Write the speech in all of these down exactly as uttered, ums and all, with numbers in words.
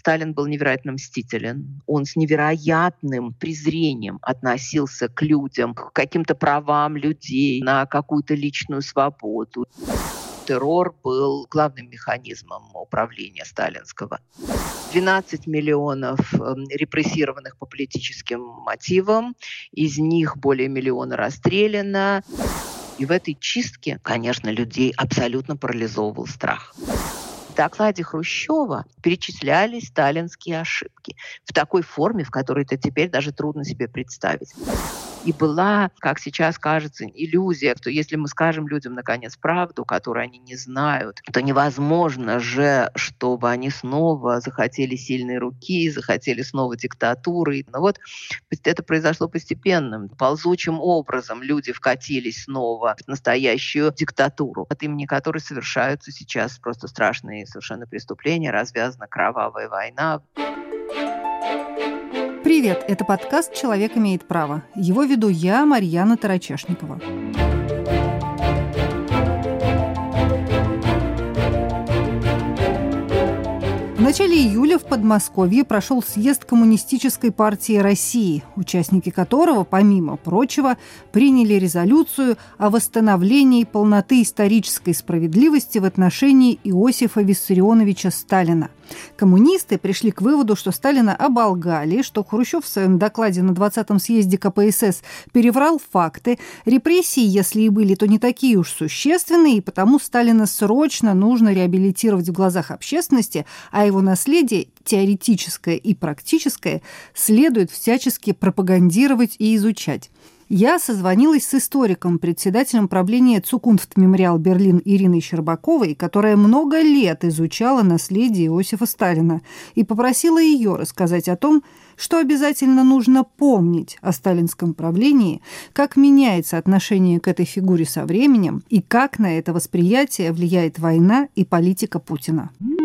Сталин был невероятно мстителен. Он с невероятным презрением относился к людям, к каким-то правам людей, на какую-то личную свободу. Террор был главным механизмом управления сталинского. двенадцать миллионов репрессированных по политическим мотивам, из них более миллиона расстреляно. И в этой чистке, конечно, людей абсолютно парализовывал страх. В докладе Хрущева перечислялись сталинские ошибки в такой форме, в которой это теперь даже трудно себе представить. И была, как сейчас кажется, иллюзия, что если мы скажем людям, наконец, правду, которую они не знают, то невозможно же, чтобы они снова захотели сильной руки, захотели снова диктатуры. Но вот это произошло постепенно. Ползучим образом люди вкатились снова в настоящую диктатуру, от имени которой совершаются сейчас просто страшные совершенно преступления, развязана кровавая война. Привет, это подкаст «Человек имеет право». Его веду я, Марьяна Тарачешникова. В начале июля в Подмосковье прошел съезд Коммунистической партии России, участники которого, помимо прочего, приняли резолюцию о восстановлении полноты исторической справедливости в отношении Иосифа Виссарионовича Сталина. Коммунисты пришли к выводу, что Сталина оболгали, что Хрущев в своем докладе на двадцатом съезде ка пэ эс эс переврал факты, репрессии, если и были, то не такие уж существенные, и потому Сталина срочно нужно реабилитировать в глазах общественности, а его наследие, теоретическое и практическое, следует всячески пропагандировать и изучать. Я созвонилась с историком, председателем правления Цукунфт Мемориал Берлин Ириной Щербаковой, которая много лет изучала наследие Иосифа Сталина, и попросила ее рассказать о том, что обязательно нужно помнить о сталинском правлении, как меняется отношение к этой фигуре со временем и как на это восприятие влияет война и политика Путина.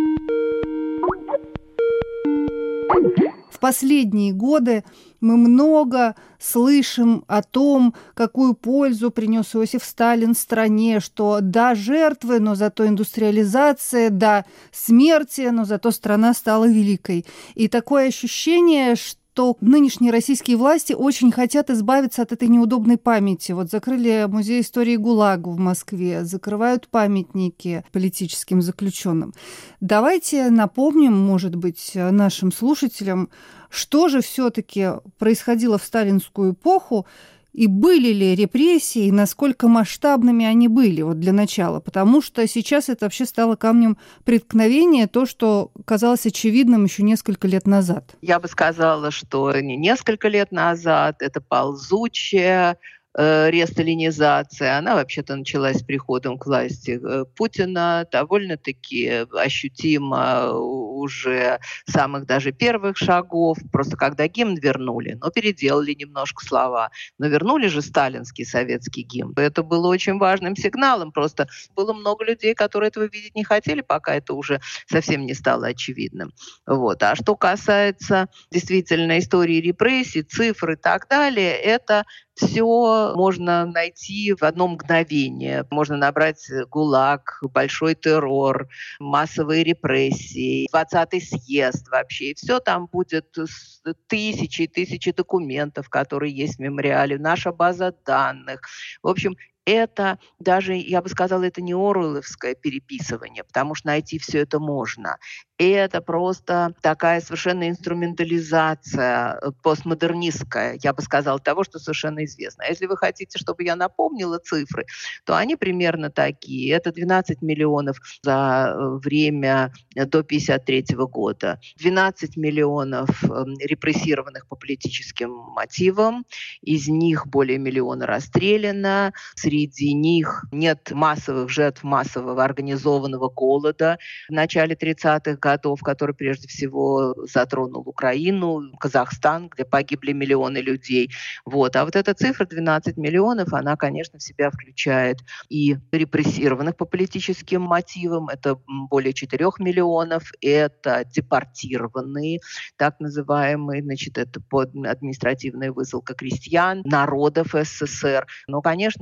В последние годы мы много слышим о том, какую пользу принес Иосиф Сталин стране, что да, жертвы, но зато индустриализация, да, смерти, но зато страна стала великой. И такое ощущение, что то нынешние российские власти очень хотят избавиться от этой неудобной памяти. Вот закрыли музей истории ГУЛАГа в Москве, закрывают памятники политическим заключенным. Давайте напомним, может быть, нашим слушателям, что же все-таки происходило в сталинскую эпоху, и были ли репрессии, и насколько масштабными они были, вот для начала. Потому что сейчас это вообще стало камнем преткновения, то, что казалось очевидным еще несколько лет назад. Я бы сказала, что не несколько лет назад, это ползучая э, ресталинизация. Она вообще-то началась с приходом к власти э, Путина, довольно-таки ощутимо уже самых даже первых шагов, просто когда гимн вернули, но переделали немножко слова, но вернули же сталинский советский гимн. Это было очень важным сигналом, просто было много людей, которые этого видеть не хотели, пока это уже совсем не стало очевидным. Вот. А что касается действительно истории репрессий, цифр и так далее, это все можно найти в одно мгновение. Можно набрать ГУЛАГ, большой террор, массовые репрессии, двадцатый съезд вообще. И все там будет тысячи и тысячи документов, которые есть в мемориале, наша база данных. В общем, это даже, я бы сказала, это не оруэлловское переписывание, потому что найти все это можно. Это просто такая совершенно инструментализация постмодернистская, я бы сказала, того, что совершенно известно. А если вы хотите, чтобы я напомнила цифры, то они примерно такие. Это двенадцать миллионов за время до пятьдесят третьего года, двенадцать миллионов репрессированных по политическим мотивам, из них более миллиона расстреляно, среди них нет массовых жертв массового организованного голода в начале тридцатых годов, который прежде всего затронул Украину, Казахстан, где погибли миллионы людей. Вот. А вот эта цифра двенадцать миллионов, она, конечно, в себя включает и репрессированных по политическим мотивам, это более четырех миллионов, это депортированные, так называемые, значит, это административная высылка крестьян, народов СССР. Но, конечно, у нас есть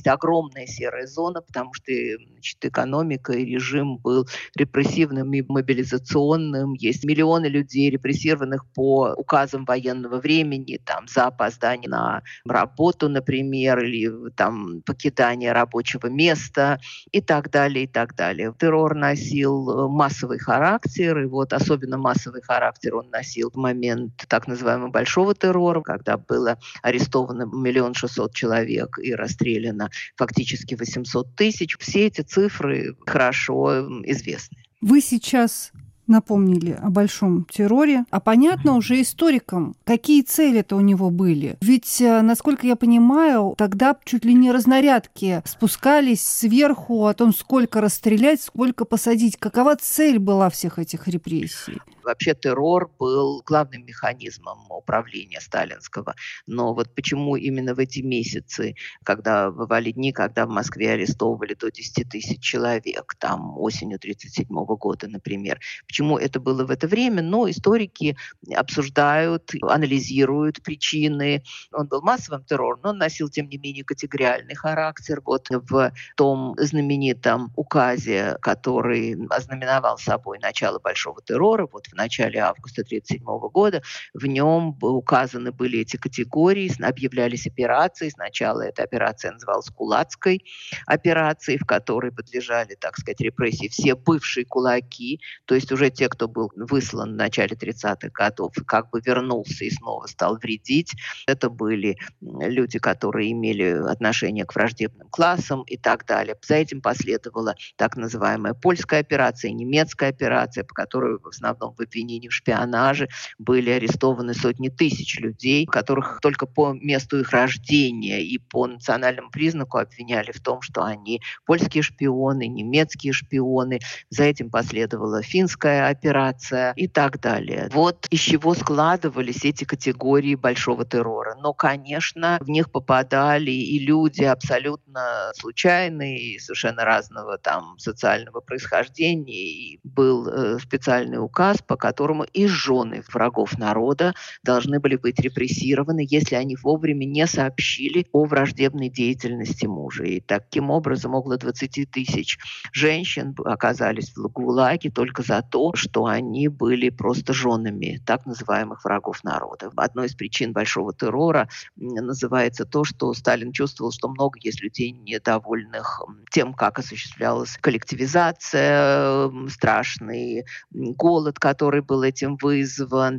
есть огромная серая зона, потому что, значит, экономика и режим был репрессивным и мобилизационным. Есть миллионы людей, репрессированных по указам военного времени, там, за опоздание на работу, например, или там покидание рабочего места и так далее, и так далее. Террор носил массовый характер, и вот особенно массовый характер он носил в момент так называемого большого террора, когда было арестовано миллион шестьсот человек и расстреляно фактически восемьсот тысяч. Все эти цифры хорошо известны. Вы сейчас напомнили о большом терроре, а понятно уже историкам, какие цели-то у него были. Ведь, насколько я понимаю, тогда чуть ли не разнарядки спускались сверху о том, сколько расстрелять, сколько посадить. Какова цель была всех этих репрессий? Вообще террор был главным механизмом управления сталинского. Но вот почему именно в эти месяцы, когда бывали дни, когда в Москве арестовывали до десять тысяч человек, там осенью тридцать седьмого года, например, почему это было в это время? Ну, историки обсуждают, анализируют причины. Он был массовым террором, но он носил, тем не менее, категориальный характер. Вот в том знаменитом указе, который ознаменовал собой начало большого террора, вот в начале августа тридцать седьмого года, в нем указаны были эти категории, объявлялись операции. Сначала эта операция называлась Кулацкой операцией, в которой подлежали, так сказать, репрессии все бывшие кулаки, то есть уже те, кто был выслан в начале тридцатых годов, как бы вернулся и снова стал вредить. Это были люди, которые имели отношение к враждебным классам и так далее. За этим последовала так называемая польская операция, немецкая операция, по которой в основном в обвинении в шпионаже были арестованы сотни тысяч людей, которых только по месту их рождения и по национальному признаку обвиняли в том, что они польские шпионы, немецкие шпионы. За этим последовала финская операция и так далее. Вот из чего складывались эти категории большого террора. Но, конечно, в них попадали и люди абсолютно случайные, совершенно разного там социального происхождения. И был э, специальный указ, по которому и жены врагов народа должны были быть репрессированы, если они вовремя не сообщили о враждебной деятельности мужа. И таким образом около двадцать тысяч женщин оказались в ГУЛАГе только за то, что они были просто женами так называемых врагов народа. Одной из причин большого террора называется то, что Сталин чувствовал, что много есть людей, недовольных тем, как осуществлялась коллективизация, страшный голод, который был этим вызван,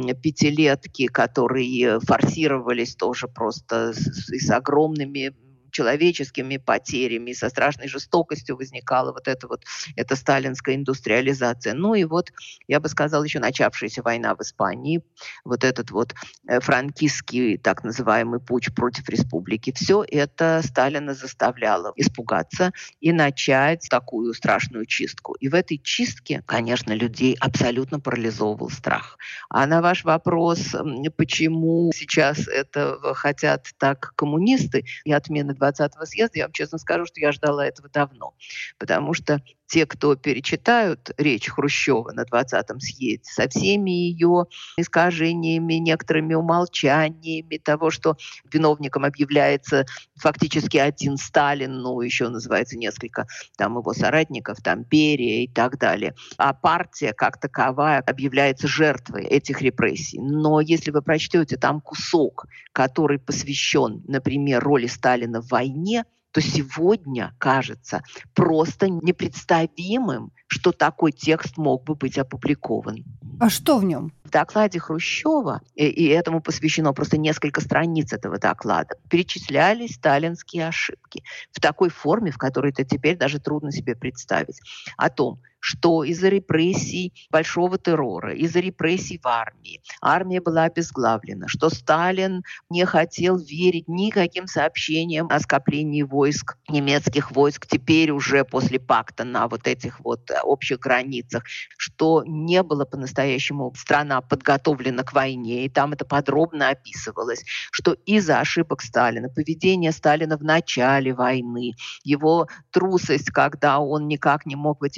пятилетки, которые форсировались тоже просто с, с огромными человеческими потерями, со страшной жестокостью возникала вот эта вот эта сталинская индустриализация. Ну и вот, я бы сказала, еще начавшаяся война в Испании, вот этот вот франкистский так называемый путч против республики, все это Сталина заставляло испугаться и начать такую страшную чистку. И в этой чистке, конечно, людей абсолютно парализовывал страх. А на ваш вопрос, почему сейчас этого хотят так коммунисты и отмены двадцатого съезда, я вам честно скажу, что я ждала этого давно. Потому что те, кто перечитают речь Хрущева на двадцатом съезде со всеми ее искажениями, некоторыми умолчаниями того, что виновником объявляется фактически один Сталин, ну, еще называется несколько там его соратников, там Берия и так далее. А партия как таковая объявляется жертвой этих репрессий. Но если вы прочтете там кусок, который посвящен, например, роли Сталина в войне, то сегодня кажется просто непредставимым, что такой текст мог бы быть опубликован. А что в нем? В докладе Хрущева, и, и этому посвящено просто несколько страниц этого доклада, перечислялись сталинские ошибки в такой форме, в которой это теперь даже трудно себе представить, о том, что из-за репрессий большого террора, из-за репрессий в армии, армия была обезглавлена, что Сталин не хотел верить никаким сообщениям о скоплении войск, немецких войск, теперь уже после пакта на вот этих вот общих границах, что не было по-настоящему страна подготовлена к войне, и там это подробно описывалось, что из-за ошибок Сталина, поведения Сталина в начале войны, его трусость, когда он никак не мог в эти первые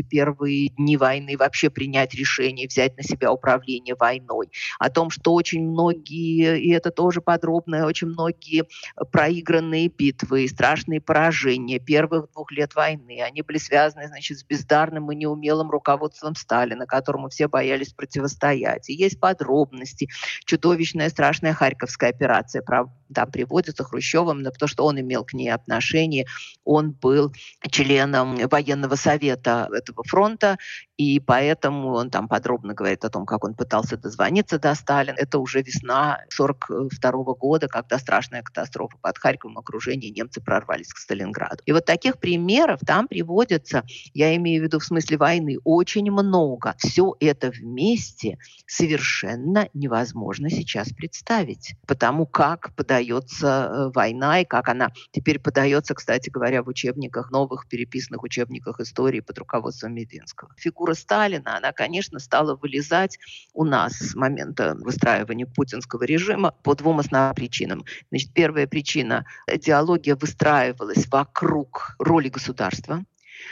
первые дни войны вообще принять решение, взять на себя управление войной. О том, что очень многие, и это тоже подробно, очень многие проигранные битвы, страшные поражения первых двух лет войны, они были связаны, значит, с бездарным и неумелым руководством Сталина, которому все боялись противостоять. И есть подробности. Чудовищная, страшная Харьковская операция, там приводится Хрущевым, потому что он имел к ней отношение. Он был членом военного совета этого фронта, и поэтому он там подробно говорит о том, как он пытался дозвониться до Сталина. Это уже весна сорок второго года, когда страшная катастрофа под Харьковом, окружение, немцы прорвались к Сталинграду. И вот таких примеров там приводится, я имею в виду в смысле войны, очень много. Все это вместе совершенно невозможно сейчас представить, потому как подается война и как она теперь подается, кстати говоря, в учебниках, новых переписанных учебниках истории под руководством Мединского. Фигура Сталина, она, конечно, стала вылезать у нас с момента выстраивания путинского режима по двум основным причинам. Значит, первая причина – идеология выстраивалась вокруг роли государства,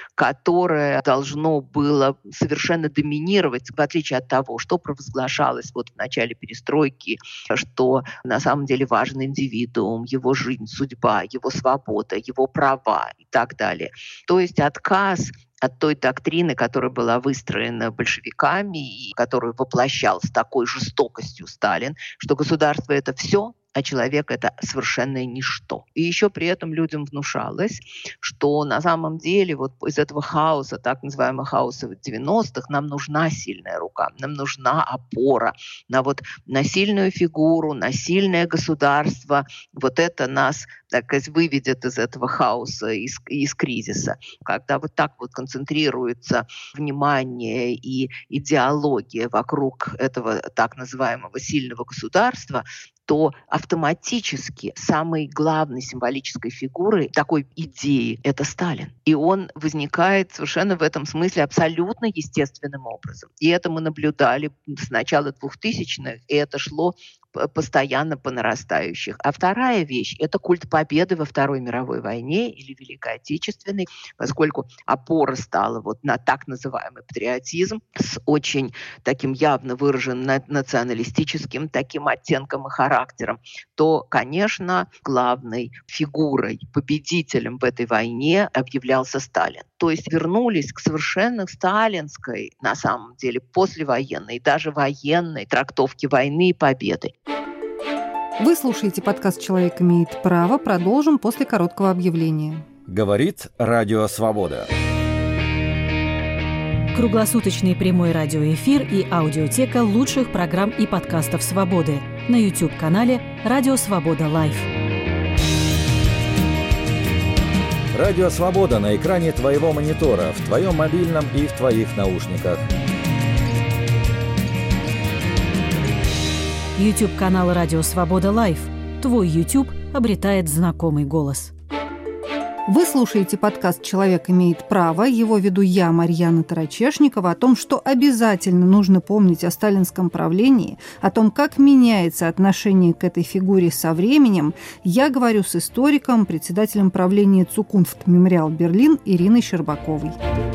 которое должно было совершенно доминировать, в отличие от того, что провозглашалось вот в начале перестройки, что на самом деле важен индивидуум, его жизнь, судьба, его свобода, его права и так далее. То есть отказ от той доктрины, которая была выстроена большевиками и которую воплощал с такой жестокостью Сталин, что государство – это все, а человек – это совершенное ничто. И еще при этом людям внушалось, что на самом деле вот из этого хаоса, так называемого хаоса девяностых, нам нужна сильная рука, нам нужна опора на, вот, на сильную фигуру, на сильное государство. Вот это нас, так сказать, выведет из этого хаоса, из, из кризиса. Когда вот так вот концентрируется внимание и идеология вокруг этого так называемого сильного государства, то автоматически самой главной символической фигурой такой идеи – это Сталин. И он возникает совершенно в этом смысле абсолютно естественным образом. И это мы наблюдали с начала двухтысячных, и это шло постоянно по нарастающих. А вторая вещь – это культ победы во Второй мировой войне или Великой Отечественной, поскольку опора стала вот на так называемый патриотизм с очень таким явно выраженным националистическим таким оттенком и характером, то, конечно, главной фигурой, победителем в этой войне объявлялся Сталин. То есть вернулись к совершенно сталинской, на самом деле, послевоенной, даже военной трактовке войны и победы. Вы слушаете подкаст «Человек имеет право». Продолжим после короткого объявления. Говорит Радио Свобода. Круглосуточный прямой радиоэфир и аудиотека лучших программ и подкастов «Свободы» на YouTube-канале «Радио Свобода Лайв». Радио Свобода на экране твоего монитора, в твоем мобильном и в твоих наушниках. YouTube-канал «Радио Свобода Лайв». Твой YouTube обретает знакомый голос. Вы слушаете подкаст «Человек имеет право». Его веду я, Марьяна Тарачешникова. О том, что обязательно нужно помнить о сталинском правлении, о том, как меняется отношение к этой фигуре со временем, я говорю с историком, председателем правления Цукунфт Мемориал Берлин Ириной Щербаковой.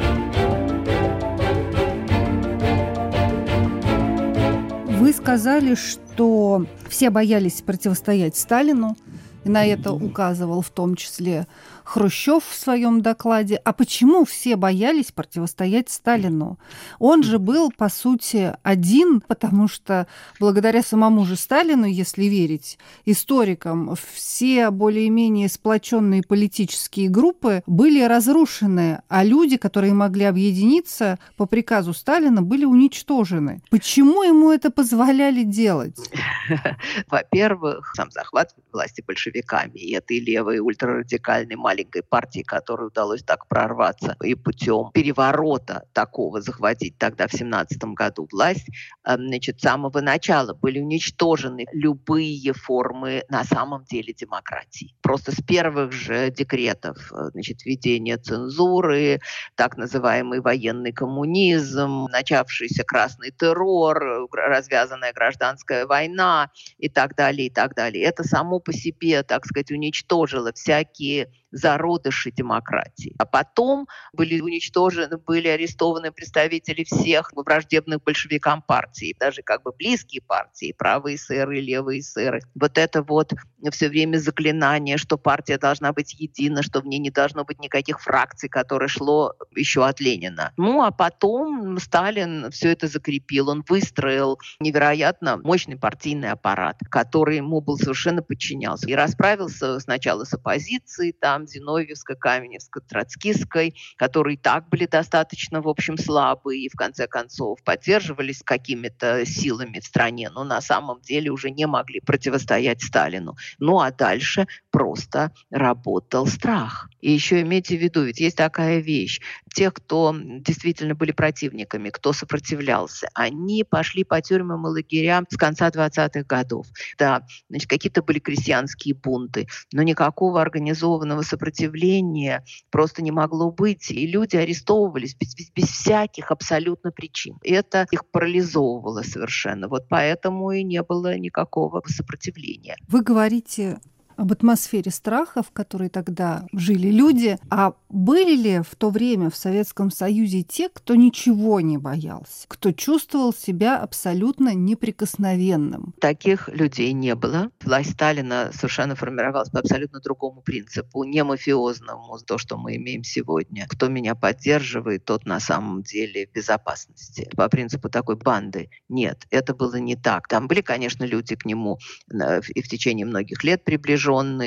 Вы сказали, что все боялись противостоять Сталину, и на это указывал в том числе Хрущев в своем докладе. А почему все боялись противостоять Сталину? Он же был, по сути, один, потому что благодаря самому же Сталину, если верить историкам, все более-менее сплоченные политические группы были разрушены, а люди, которые могли объединиться по приказу Сталина, были уничтожены. Почему ему это позволяли делать? Во-первых, сам захват власти большевиками и этой левой ультрарадикальной маленькой партии, которой удалось так прорваться и путем переворота такого захватить тогда в семнадцатом году власть, значит, с самого начала были уничтожены любые формы на самом деле демократии. Просто с первых же декретов, значит, введение цензуры, так называемый военный коммунизм, начавшийся красный террор, развязанная гражданская война и так далее, и так далее. Это само по себе, так сказать, уничтожило всякие зародыши демократии. А потом были уничтожены, были арестованы представители всех враждебных большевикам партий, даже как бы близкие партии, правые эсеры, левые эсеры. Вот это вот все время заклинание, что партия должна быть едина, что в ней не должно быть никаких фракций, которое шло еще от Ленина. Ну, а потом Сталин все это закрепил. Он выстроил невероятно мощный партийный аппарат, который ему был совершенно подчинялся. И расправился сначала с оппозицией, там, Зиновьевской, Каменевской, Троцкистской, которые и так были достаточно, в общем, слабые и, в конце концов, поддерживались какими-то силами в стране, но на самом деле уже не могли противостоять Сталину. Ну, а дальше просто работал страх. И еще имейте в виду, ведь есть такая вещь. Те, кто действительно были противниками, кто сопротивлялся, они пошли по тюрьмам и лагерям с конца двадцатых годов. Да, значит, какие-то были крестьянские бунты, но никакого организованного сопротивления просто не могло быть. И люди арестовывались без, без, без всяких абсолютно причин. Это их парализовывало совершенно. Вот поэтому и не было никакого сопротивления. Вы говорите об атмосфере страха, в которой тогда жили люди. А были ли в то время в Советском Союзе те, кто ничего не боялся, кто чувствовал себя абсолютно неприкосновенным? Таких людей не было. Власть Сталина совершенно формировалась по абсолютно другому принципу, не мафиозному, то, что мы имеем сегодня. Кто меня поддерживает, тот на самом деле в безопасности. По принципу такой банды. Нет, это было не так. Там были, конечно, люди к нему и в течение многих лет приближенные,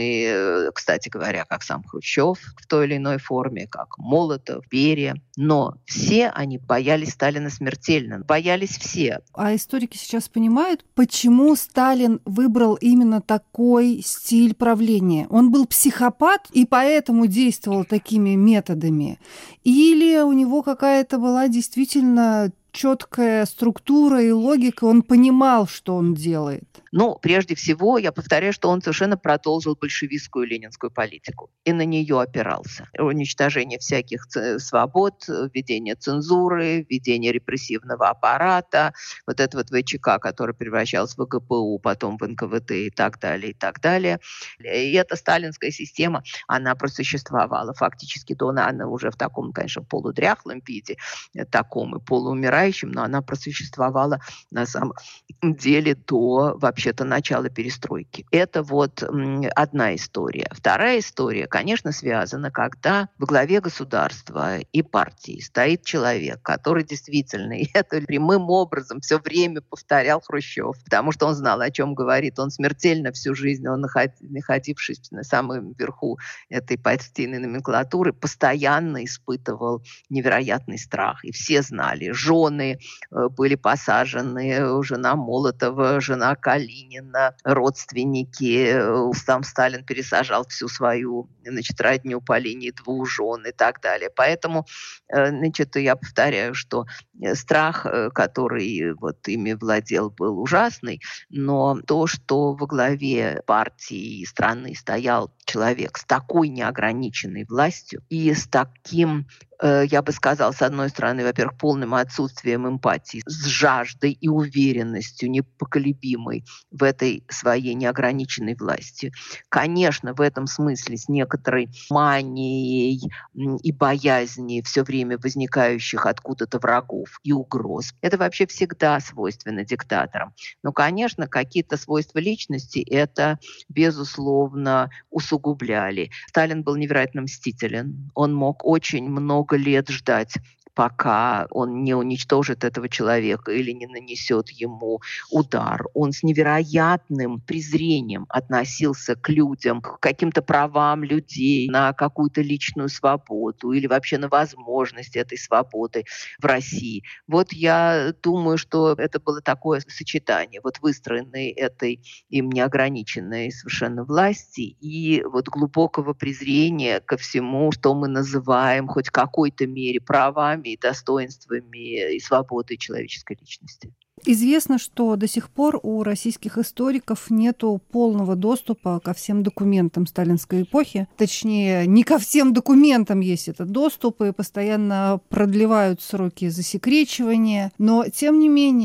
кстати говоря, как сам Хрущев в той или иной форме, как Молотов, Берия. Но все они боялись Сталина смертельно. Боялись все. А историки сейчас понимают, почему Сталин выбрал именно такой стиль правления? Он был психопат и поэтому действовал такими методами? Или у него какая-то была действительно четкая структура и логика, он понимал, что он делает? Ну, прежде всего, я повторяю, что он совершенно продолжил большевистскую ленинскую политику и на нее опирался. Уничтожение всяких свобод, введение цензуры, введение репрессивного аппарата, вот это вот ВЧК, который превращался в ВГПУ, потом в эн ка вэ тэ и так далее, и так далее. И эта сталинская система, она просуществовала фактически до, она уже в таком, конечно, полудряхлом виде, таком и полуумирающем, но она просуществовала на самом деле до вообще вообще-то начала перестройки. Это вот одна история. Вторая история, конечно, связана, когда во главе государства и партии стоит человек, который действительно, и это прямым образом все время повторял Хрущев, потому что он знал, о чем говорит. Он смертельно всю жизнь, он, находившись на самом верху этой партийной номенклатуры, постоянно испытывал невероятный страх. И все знали. Жены были посажены, жена Молотова, жена Калинина, родственники, сам Сталин пересажал всю свою, значит, родню по линии двух жен и так далее. Поэтому, значит, я повторяю, что страх, который вот ими владел, был ужасный, но то, что во главе партии и страны стоял человек с такой неограниченной властью и с таким, я бы сказала, с одной стороны, во-первых, полным отсутствием эмпатии, с жаждой и уверенностью непоколебимой в этой своей неограниченной власти. Конечно, в этом смысле с некоторой манией и боязнью все время возникающих откуда-то врагов и угроз. Это вообще всегда свойственно диктаторам. Но, конечно, какие-то свойства личности это, безусловно, усугубляли. Сталин был невероятно мстителен. Он мог очень много лет ждать, пока он не уничтожит этого человека или не нанесет ему удар. Он с невероятным презрением относился к людям, к каким-то правам людей, на какую-то личную свободу или вообще на возможность этой свободы в России. Вот я думаю, что это было такое сочетание вот выстроенной этой им неограниченной совершенно власти и вот глубокого презрения ко всему, что мы называем хоть в какой-то мере правами и достоинствами и свободой человеческой личности. Известно, что до сих пор у российских историков нет полного доступа ко всем документам сталинской эпохи. Точнее, не ко всем документам есть этот доступ, и постоянно продлевают сроки засекречивания. Но, тем не менее,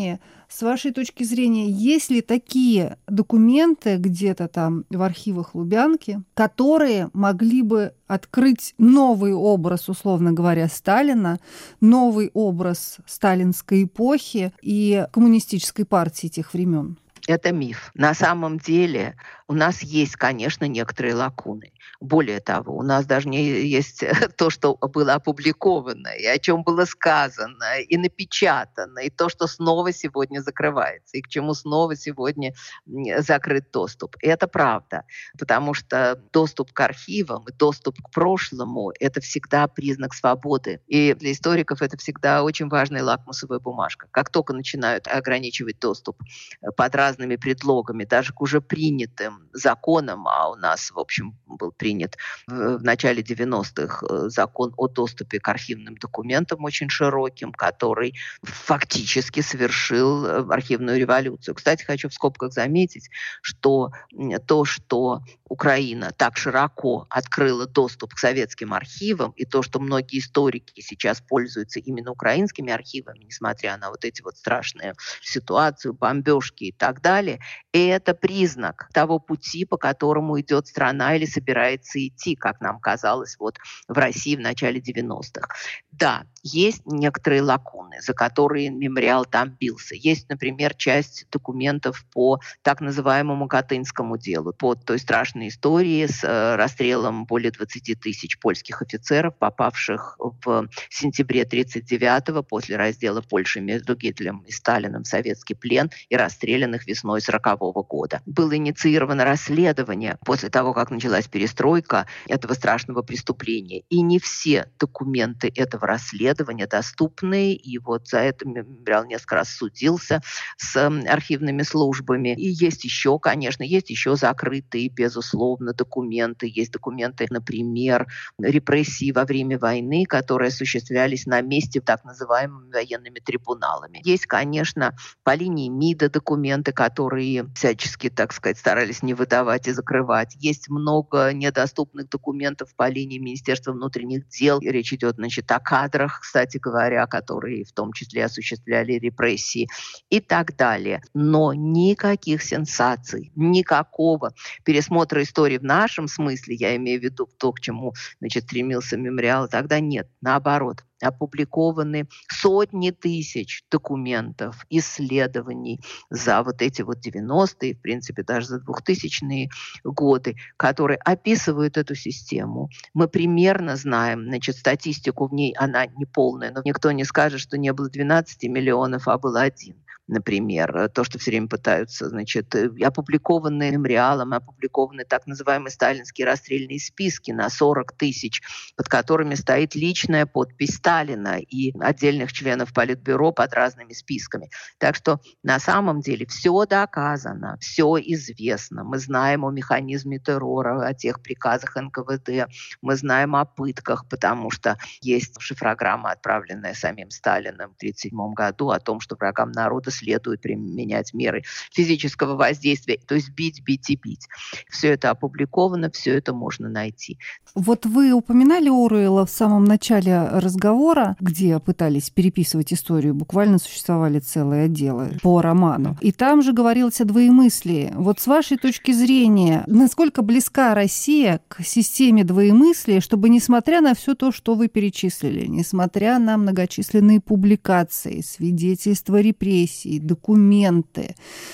С вашей точки зрения, есть ли такие документы где-то там в архивах Лубянки, которые могли бы открыть новый образ, условно говоря, Сталина, новый образ сталинской эпохи и коммунистической партии тех времен? Это миф. На самом деле у нас есть, конечно, некоторые лакуны. Более того, у нас даже не есть то, что было опубликовано, и о чем было сказано, и напечатано, и то, что снова сегодня закрывается, и к чему снова сегодня закрыт доступ. И это правда, потому что доступ к архивам, доступ к прошлому – это всегда признак свободы. И для историков это всегда очень важная лакмусовая бумажка. Как только начинают ограничивать доступ под разными предлогами, даже к уже принятым законам, а у нас, в общем, был принят в, в начале девяностых закон о доступе к архивным документам очень широким, который фактически совершил архивную революцию. Кстати, хочу в скобках заметить, что то, что Украина так широко открыла доступ к советским архивам, и то, что многие историки сейчас пользуются именно украинскими архивами, несмотря на вот эти вот страшные ситуации, бомбежки и так далее, это признак того пути, по которому идет страна или собирается идти, как нам казалось вот в России в начале девяностых. Да, есть некоторые лакуны, за которые мемориал там бился. Есть, например, часть документов по так называемому Катынскому делу, по той страшной истории с э, расстрелом более двадцати тысяч польских офицеров, попавших в сентябре тридцать девятого после раздела Польши между Гитлером и Сталиным в советский плен и расстрелянных весной сорокового года. Было инициировано расследование после того, как началась перестройка этого страшного преступления. И не все документы этого расследования доступны. И вот за это мемориал несколько раз судился с архивными службами. И есть еще, конечно, есть еще закрытые, безусловно, документы. Есть документы, например, репрессий во время войны, которые осуществлялись на месте так называемыми военными трибуналами. Есть, конечно, по линии МИДа документы, которые всячески, так сказать, старались не выдавать и закрывать. Есть много недоступных документов по линии Министерства внутренних дел. Речь идет, значит, о кадрах, кстати говоря, которые в том числе осуществляли репрессии и так далее. Но никаких сенсаций, никакого пересмотра истории в нашем смысле, я имею в виду то, к чему, значит, стремился мемориал, тогда нет. Наоборот, опубликованы сотни тысяч документов, исследований за вот эти вот девяностые, в принципе, даже за двухтысячные годы, которые описывают эту систему. Мы примерно знаем, значит, статистику в ней, она не полная, но никто не скажет, что не было двенадцати миллионов, а было один. Например, то, что все время пытаются, значит, опубликованы мемориалом, опубликованы так называемые сталинские расстрельные списки на сорок тысяч, под которыми стоит личная подпись Сталина и отдельных членов Политбюро под разными списками. Так что на самом деле все доказано, все известно. Мы знаем о механизме террора, о тех приказах эн ка вэ дэ, мы знаем о пытках, потому что есть шифрограмма, отправленная самим Сталиным в тридцать седьмом году, о том, что врагам народа следует применять меры физического воздействия, то есть бить, бить и бить. Все это опубликовано, все это можно найти. Вот вы упоминали Оруэлла в самом начале разговора, где пытались переписывать историю, буквально существовали целые отделы по роману. И там же говорилось о двоемыслии. Вот с вашей точки зрения, насколько близка Россия к системе двоемыслия, чтобы, несмотря на все то, что вы перечислили, несмотря на многочисленные публикации, свидетельства репрессий, документы,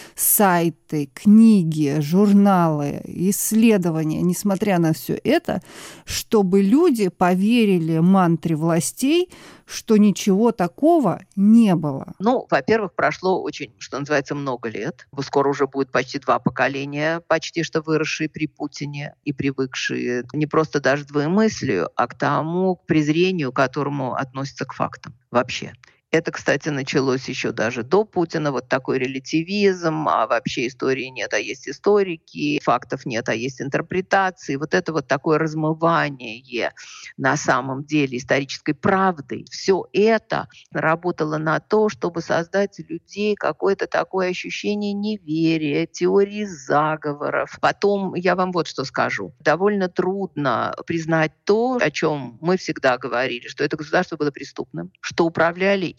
сайты, книги, журналы, исследования, несмотря на все это, чтобы люди поверили мантре властей, что ничего такого не было? Ну, во-первых, прошло очень, что называется, много лет. Скоро уже будет почти два поколения, почти что выросшие при Путине и привыкшие не просто даже к двоемыслию, а к тому, к презрению, к которому относятся к фактам вообще. Это, кстати, началось еще даже до Путина, вот такой релятивизм, а вообще истории нет, а есть историки, фактов нет, а есть интерпретации. Вот это вот такое размывание на самом деле исторической правды. Все это работало на то, чтобы создать у людей какое-то такое ощущение неверия, теории заговоров. Потом я вам вот что скажу. Довольно трудно признать то, о чем мы всегда говорили, что это государство было преступным, что управляли и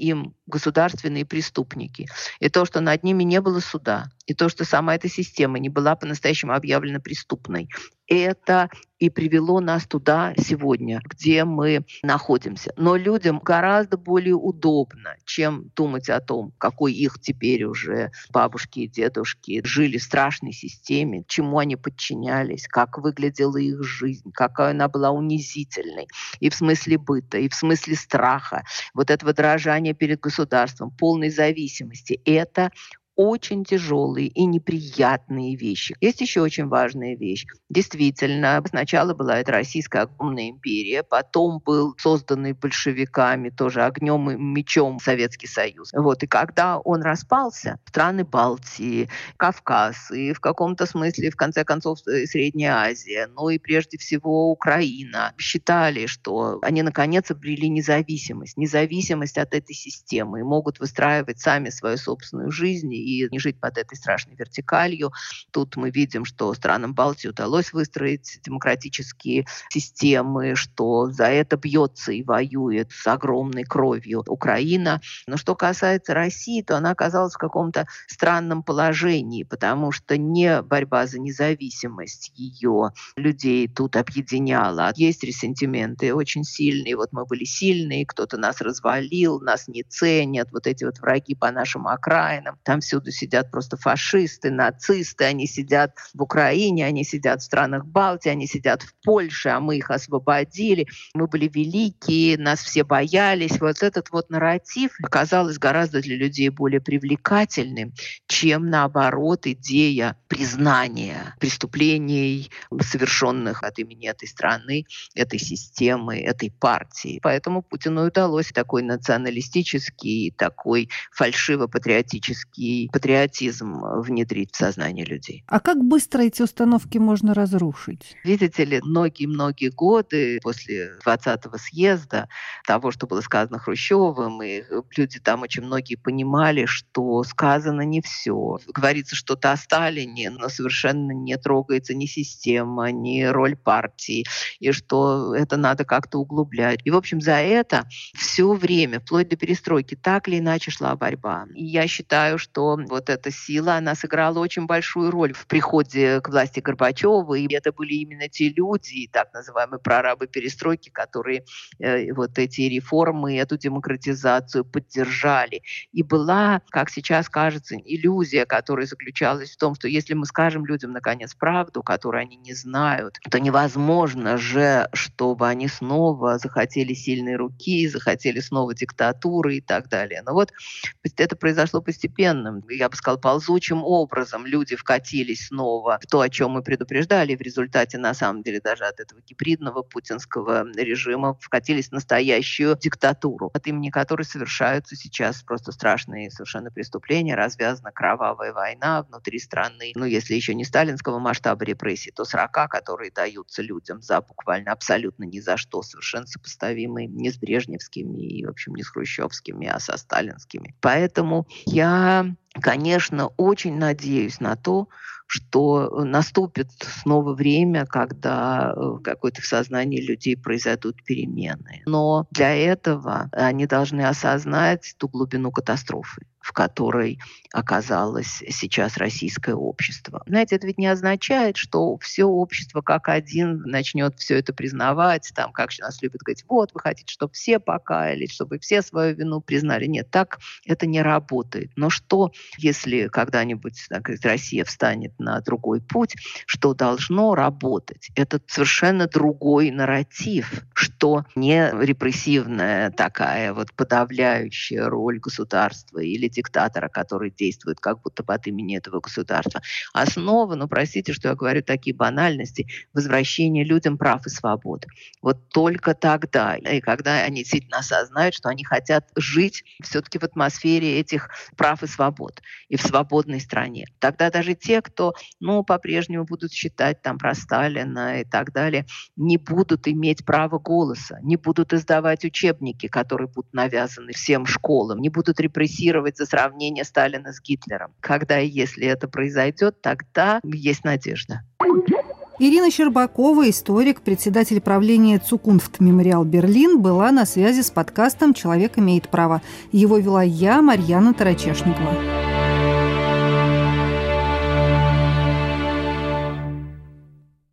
им государственные преступники, и то, что над ними не было суда, и то, что сама эта система не была по-настоящему объявлена преступной, это и привело нас туда сегодня, где мы находимся. Но людям гораздо более удобно, чем думать о том, какой их теперь уже бабушки и дедушки жили в страшной системе, чему они подчинялись, как выглядела их жизнь, какая она была унизительной и в смысле быта, и в смысле страха, вот этого дрожания перед государством, полной зависимости. Это очень тяжелые и неприятные вещи. Есть еще очень важная вещь. Действительно, сначала была эта российская огромная империя, потом был созданный большевиками тоже огнем и мечом Советский Союз. Вот. И когда он распался, страны Балтии, Кавказ и в каком-то смысле, в конце концов, Средняя Азия, ну и прежде всего Украина, считали, что они наконец обрели независимость, независимость от этой системы и могут выстраивать сами свою собственную жизнь и не жить под этой страшной вертикалью. Тут мы видим, что странам Балтии удалось выстроить демократические системы, что за это бьется и воюет с огромной кровью Украина. Но что касается России, то она оказалась в каком-то странном положении, потому что не борьба за независимость ее людей тут объединяла. Есть ресентименты очень сильные. Вот мы были сильные, кто-то нас развалил, нас не ценят, вот эти вот враги по нашим окраинам. Там всюду сидят просто фашисты, нацисты, они сидят в Украине, они сидят в странах Балтии, они сидят в Польше, а мы их освободили. Мы были великие, нас все боялись. Вот этот вот нарратив оказался гораздо для людей более привлекательным, чем, наоборот, идея признания преступлений, совершенных от имени этой страны, этой системы, этой партии. Поэтому Путину удалось такой националистический, такой фальшиво-патриотический патриотизм внедрить в сознание людей. А как быстро эти установки можно разрушить? Видите ли, многие-многие годы после двадцатого съезда, того, что было сказано Хрущевым, и люди там очень многие понимали, что сказано не все. Говорится что-то о Сталине, но совершенно не трогается ни система, ни роль партии, и что это надо как-то углублять. И, в общем, за это все время, вплоть до перестройки, так или иначе шла борьба. И я считаю, что вот эта сила, она сыграла очень большую роль в приходе к власти Горбачева, и это были именно те люди, так называемые прорабы перестройки, которые э, вот эти реформы, эту демократизацию поддержали. И была, как сейчас кажется, иллюзия, которая заключалась в том, что если мы скажем людям, наконец, правду, которую они не знают, то невозможно же, чтобы они снова захотели сильной руки, захотели снова диктатуры и так далее. Но вот это произошло постепенно. Я бы сказала, ползучим образом люди вкатились снова в то, о чем мы предупреждали. В результате, на самом деле, даже от этого гибридного путинского режима вкатились в настоящую диктатуру, от имени которой совершаются сейчас просто страшные совершенно преступления. Развязана кровавая война внутри страны. Ну, если еще не сталинского масштаба репрессий, то срока, которые даются людям за буквально абсолютно ни за что, совершенно сопоставимые не с брежневскими и, в общем, не с хрущевскими, а со сталинскими. Поэтому я, конечно, очень надеюсь на то, что наступит снова время, когда в какой-то в сознании людей произойдут перемены. Но для этого они должны осознать ту глубину катастрофы, в которой оказалось сейчас российское общество. Знаете, это ведь не означает, что все общество как один начнет все это признавать, там, как нас любят говорить, вот, вы хотите, чтобы все покаялись, чтобы все свою вину признали. Нет, так это не работает. Но что, если когда-нибудь, так сказать, Россия встанет на другой путь, что должно работать? Это совершенно другой нарратив, что не репрессивная такая вот подавляющая роль государства или диктатора, который действует как будто бы от имени этого государства. Основа, ну простите, что я говорю такие банальности, возвращение людям прав и свобод. Вот только тогда, и когда они действительно осознают, что они хотят жить все-таки в атмосфере этих прав и свобод, и в свободной стране. Тогда даже те, кто, ну, по-прежнему будут считать там про Сталина и так далее, не будут иметь права голоса, не будут издавать учебники, которые будут навязаны всем школам, не будут репрессировать за сравнение Сталина с Гитлером. Когда и если это произойдет, тогда есть надежда. Ирина Щербакова, историк, председатель правления Цукунфт Мемориал Берлин, была на связи с подкастом «Человек имеет право». Его вела я, Марьяна Тарачешникова.